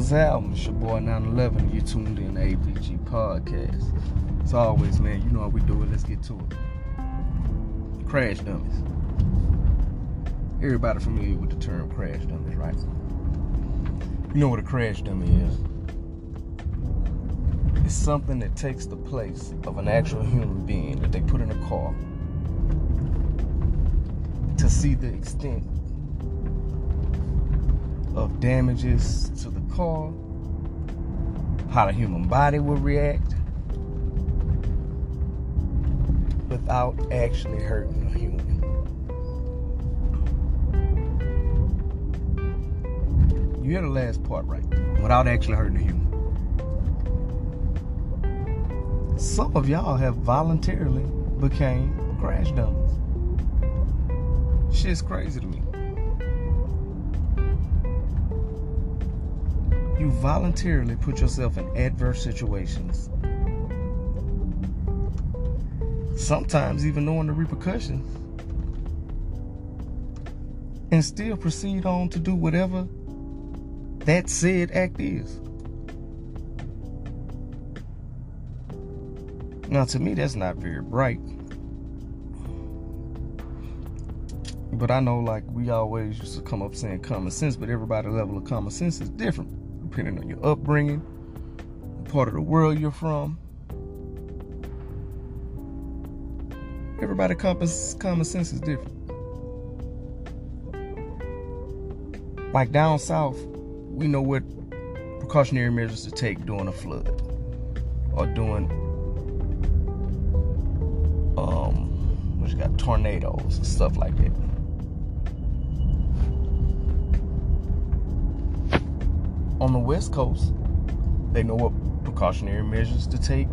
What's happening? It's your boy 911. You tuned in to APG Podcast. As always, man, you know how we do it. Let's get to it. Crash dummies. Everybody familiar with the term crash dummies, right? You know what a crash dummy is? It's something that takes the place of an actual human being that they put in a car to see the extent of damages to the car, how the human body will react without actually hurting a human. You hear the last part right, without actually hurting a human. Some of y'all have voluntarily became crash dummies. Shit's crazy to me. You voluntarily put yourself in adverse situations. Sometimes even knowing the repercussions. And still proceed on to do whatever that said act is. Now to me that's not very bright. But I know like we always used to come up saying common sense, but everybody's level of common sense is different. Depending on your upbringing, the part of the world you're from. Everybody's common sense is different. Like down south, we know what precautionary measures to take during a flood. Or during what you got, tornadoes and stuff like that. On the West Coast, they know what precautionary measures to take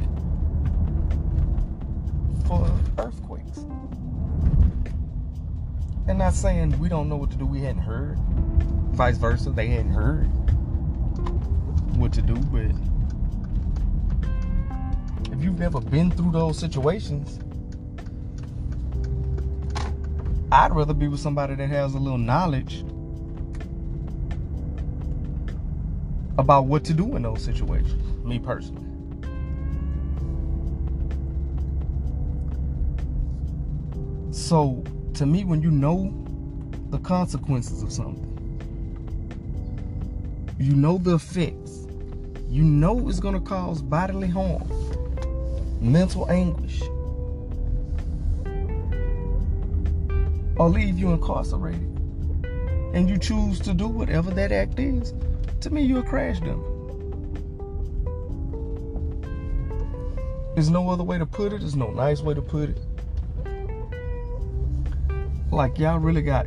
for earthquakes. And not saying we don't know what to do, we hadn't heard. Vice versa, they hadn't heard what to do, but if you've never been through those situations, I'd rather be with somebody that has a little knowledge about what to do in those situations, me personally. So, to me, when you know the consequences of something, you know the effects, you know it's going to cause bodily harm, mental anguish, or leave you incarcerated, and you choose to do whatever that act is, to me, you're a crash dummy. There's no other way to put it. There's no nice way to put it. Like, y'all really got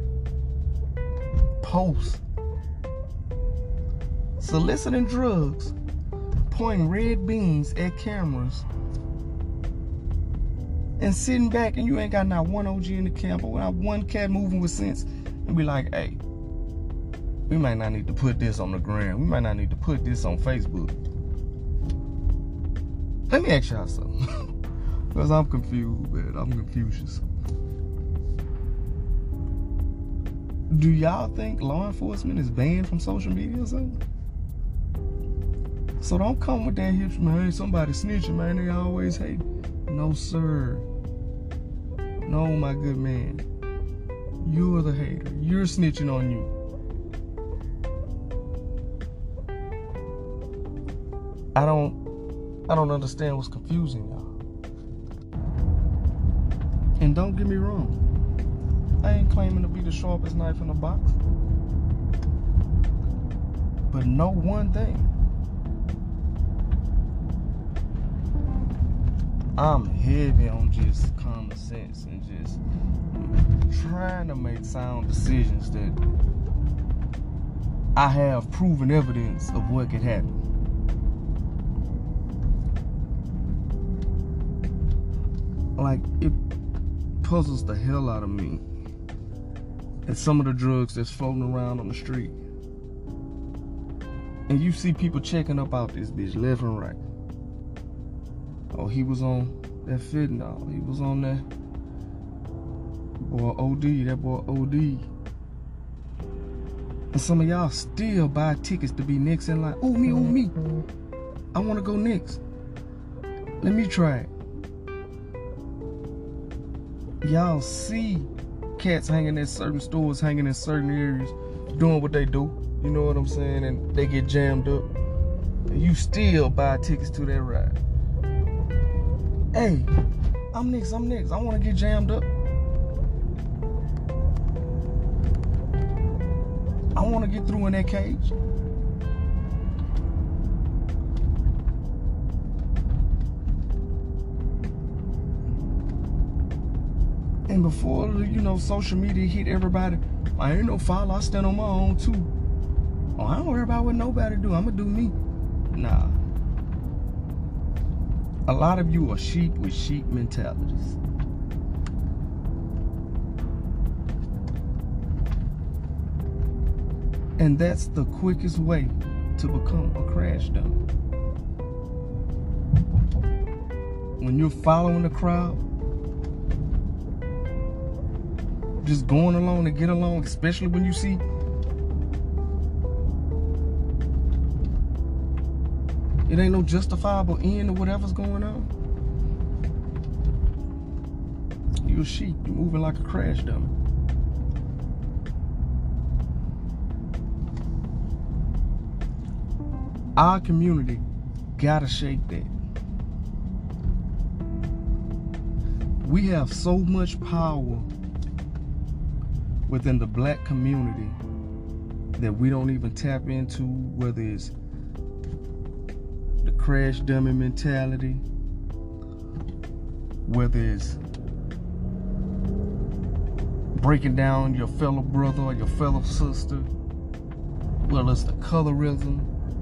posts soliciting drugs, pointing red beams at cameras, and sitting back and you ain't got not one OG in the camp or not one cat moving with sense and be like, hey, we might not need to put this on the gram. We might not need to put this on Facebook. Let me ask y'all something. Because I'm confused, man. I'm Confucius. Do y'all think law enforcement is banned from social media or something? So don't come with that hips, man. Hey, somebody snitching, man. They always hate. No, sir. No, my good man. You're the hater. You're snitching on you. I don't understand what's confusing y'all. And don't get me wrong, I ain't claiming to be the sharpest knife in the box. But know one thing. I'm heavy on just common sense and just trying to make sound decisions that I have proven evidence of what could happen. Like, it puzzles the hell out of me at some of the drugs that's floating around on the street. And you see people checking up out this bitch left and right. Oh, he was on that fentanyl. He was on that boy OD. That boy OD. And some of y'all still buy tickets to be next in line. Oh, me. I want to go next. Let me try it. Y'all see cats hanging at certain stores, hanging in certain areas, doing what they do. You know what I'm saying? And they get jammed up. And you still buy tickets to that ride. Hey, I'm next. I want to get jammed up. I want to get through in that cage. And before, social media hit everybody, I ain't no follow, I stand on my own too. Oh, I don't worry about what nobody do, I'ma do me. Nah. A lot of you are sheep with sheep mentalities. And that's the quickest way to become a crash dummy. When you're following the crowd, just going along to get along, especially when you see it ain't no justifiable end to whatever's going on. You're a sheep. You're moving like a crash dummy. Our community gotta shake that. We have so much power within the black community that we don't even tap into, whether it's the crash dummy mentality, whether it's breaking down your fellow brother or your fellow sister, whether it's the colorism,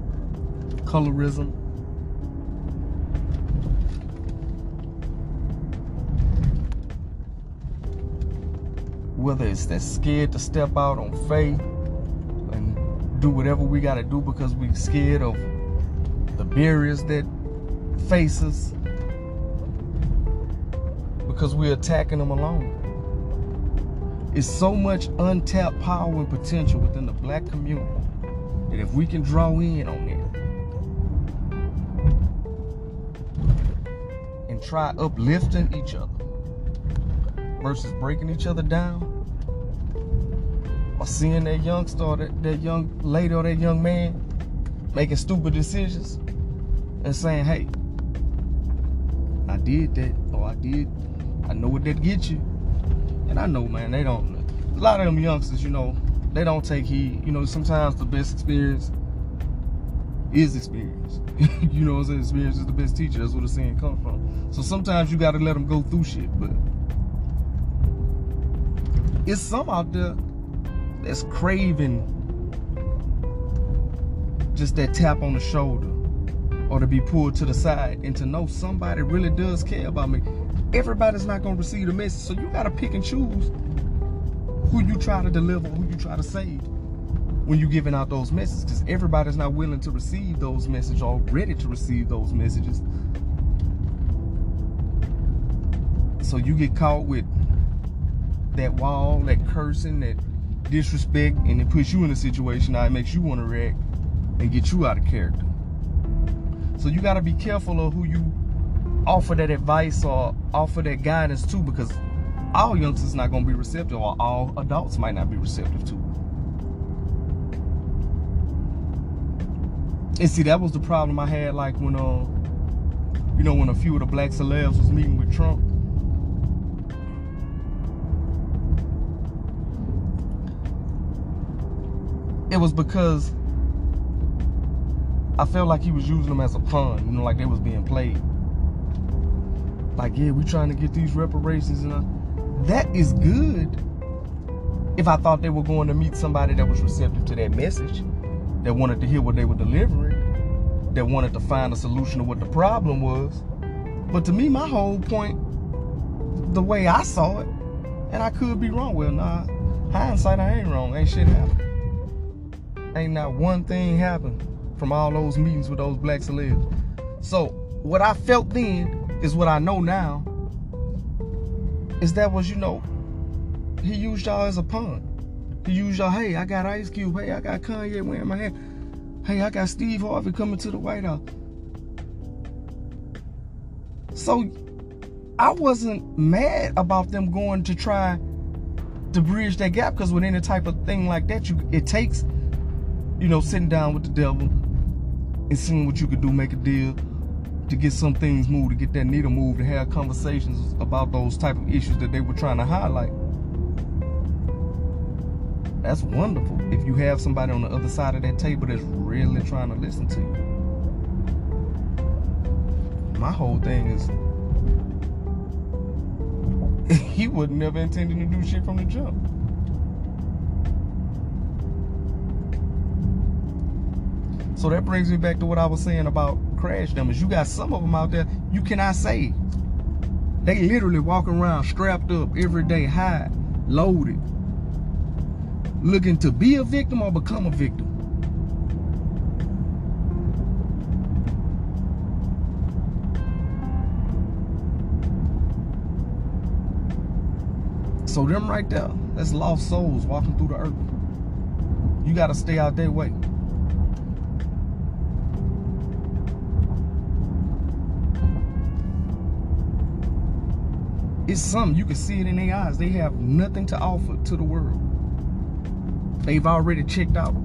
whether it's that scared to step out on faith and do whatever we got to do because we're scared of the barriers that face us, because we're attacking them alone. It's so much untapped power and potential within the black community that if we can draw in on it and try uplifting each other versus breaking each other down, or seeing that youngster or that young lady or that young man making stupid decisions and saying, hey, I did that, or I know what that gets you. And I know, man, a lot of them youngsters, they don't take heed. Sometimes the best experience is experience. Experience is the best teacher. That's where the saying comes from. So sometimes you got to let them go through shit, but it's some out there that's craving just that tap on the shoulder or to be pulled to the side and to know somebody really does care about me. Everybody's not going to receive the message, so you got to pick and choose who you try to deliver, who you try to save when you're giving out those messages, because everybody's not willing to receive those messages or ready to receive those messages. So you get caught with that wall, that cursing, that disrespect, and it puts you in a situation now it makes you want to react and get you out of character. So you got to be careful of who you offer that advice or offer that guidance to, because all youngsters not going to be receptive, or all adults might not be receptive to. And see, that was the problem I had, like when when a few of the black celebs was meeting with Trump. It was because I felt like he was using them as a pawn, like they was being played. Like, yeah, we trying to get these reparations, and that is good if I thought they were going to meet somebody that was receptive to that message, that wanted to hear what they were delivering, that wanted to find a solution to what the problem was. But to me, my whole point, the way I saw it, and I could be wrong, well, nah, hindsight, I ain't wrong, ain't shit happened. Ain't not one thing happened from all those meetings with those black celebs. So what I felt then is what I know now, is that was, he used y'all as a pawn. To use y'all, hey, I got Ice Cube. Hey, I got Kanye wearing my hair. Hey, I got Steve Harvey coming to the White House. So I wasn't mad about them going to try to bridge that gap, because with any type of thing like that, it takes, sitting down with the devil and seeing what you could do, make a deal to get some things moved, to get that needle moved, to have conversations about those type of issues that they were trying to highlight. That's wonderful if you have somebody on the other side of that table that's really trying to listen to you. My whole thing is, he was never intending to do shit from the jump. So that brings me back to what I was saying about crash dummies. You got some of them out there you cannot save. They literally walk around strapped up every day, high, loaded, looking to be a victim or become a victim. So them right there, that's lost souls walking through the earth. You got to stay out their way. It's something, you can see it in their eyes. They have nothing to offer to the world. They've already checked out.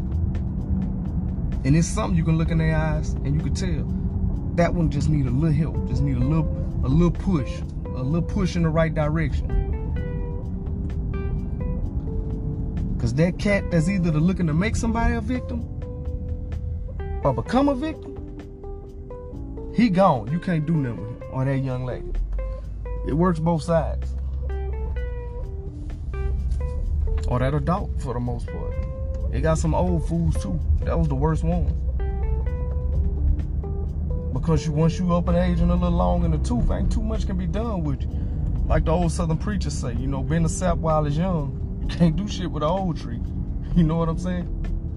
And it's something you can look in their eyes and you can tell that one just need a little help, just need a little push in the right direction. Because that cat that's either looking to make somebody a victim or become a victim, he gone. You can't do nothing with him or that young lady. It works both sides. Or that adult for the most part. They got some old fools too. That was the worst one. Because once you up in age and a little long in the tooth, ain't too much can be done with you. Like the old Southern preachers say, bend the sap while it's young. You can't do shit with an old tree. You know what I'm saying?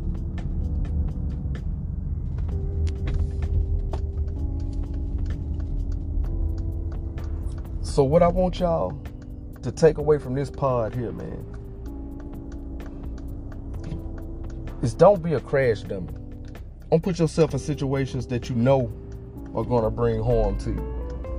So what I want y'all to take away from this pod here, man, is don't be a crash dummy. Don't put yourself in situations that you know are going to bring harm to you.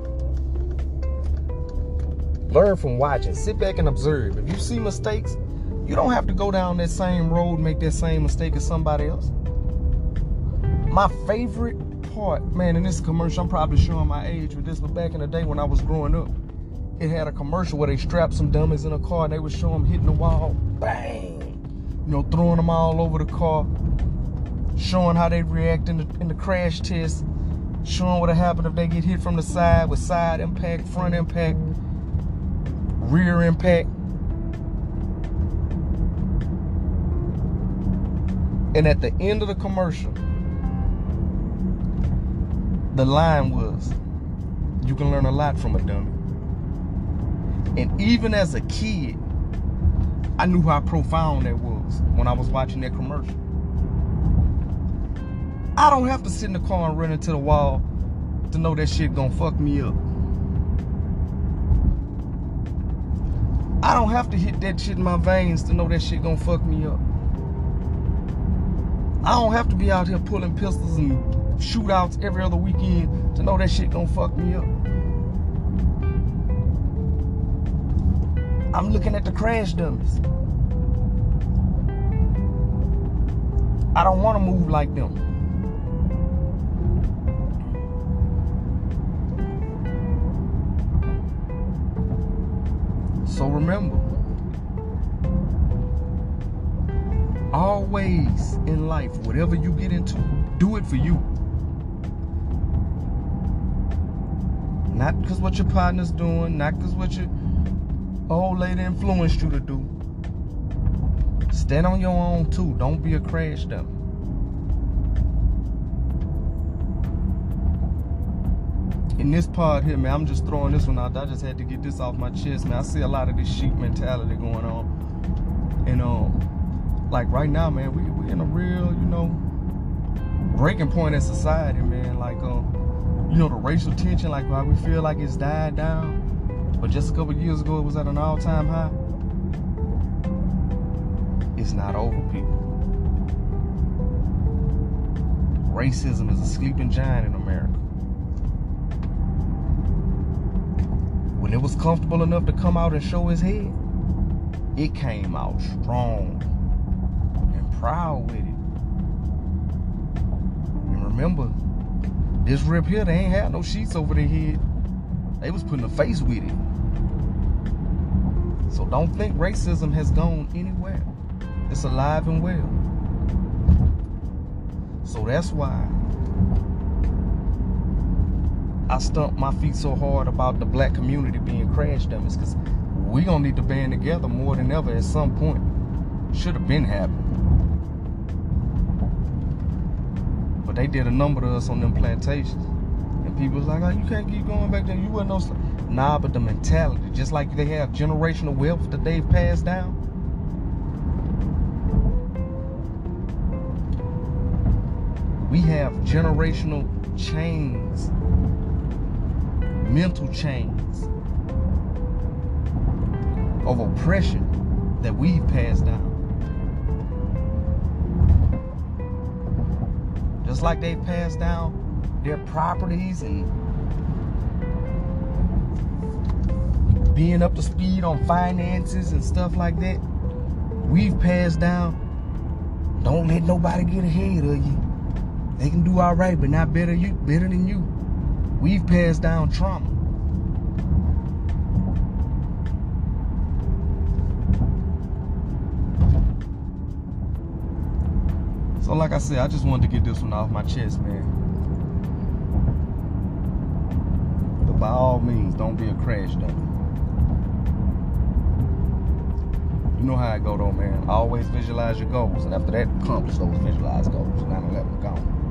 Learn from watching. Sit back and observe. If you see mistakes, you don't have to go down that same road and make that same mistake as somebody else. My favorite part, man, in this commercial, I'm probably showing my age with this, but back in the day when I was growing up, it had a commercial where they strapped some dummies in a car and they would show them hitting the wall, bang, throwing them all over the car, showing how they react in the crash test, showing what would happen if they get hit from the side with side impact, front impact, rear impact. And at the end of the commercial, the line was, you can learn a lot from a dummy. And even as a kid, I knew how profound that was when I was watching that commercial. I don't have to sit in the car and run into the wall to know that shit gonna fuck me up. I don't have to hit that shit in my veins to know that shit gonna fuck me up. I don't have to be out here pulling pistols and shootouts every other weekend to know that shit gonna fuck me up. I'm looking at the crash dummies. I don't want to move like them. So remember, always in life, whatever you get into, do it for you. Not because what your partner's doing, not because what your old lady influenced you to do. Stand on your own too. Don't be a crash dummy. In this part here, man, I'm just throwing this one out. I just had to get this off my chest, man. I see a lot of this sheep mentality going on. And like right now, man, we in a real, breaking point in society, man. Like the racial tension, like why we feel like it's died down. But just a couple years ago, it was at an all-time high. It's not over, people. Racism is a sleeping giant in America. When it was comfortable enough to come out and show his head, it came out strong and proud with it. And remember, this rip here, they ain't had no sheets over their head. They was putting a face with it. So don't think racism has gone anywhere. It's alive and well. So that's why I stomp my feet so hard about the black community being crash dummies, because we gonna need to band together more than ever at some point. Should have been happening. But they did a number to us on them plantations. And people was like, oh, you can't keep going back there. You wasn't no slave. Nah, but the mentality, just like they have generational wealth that they've passed down. We have generational chains, mental chains of oppression that we've passed down. Just like they've passed down their properties and being up to speed on finances and stuff like that, we've passed down, don't let nobody get ahead of you. They can do all right, but not better than you. We've passed down trauma. So like I said, I just wanted to get this one off my chest, man. But by all means, don't be a crash dummy. You know how it go though, man. Always visualize your goals, and after that, accomplish those visualized goals. 9/11 gone.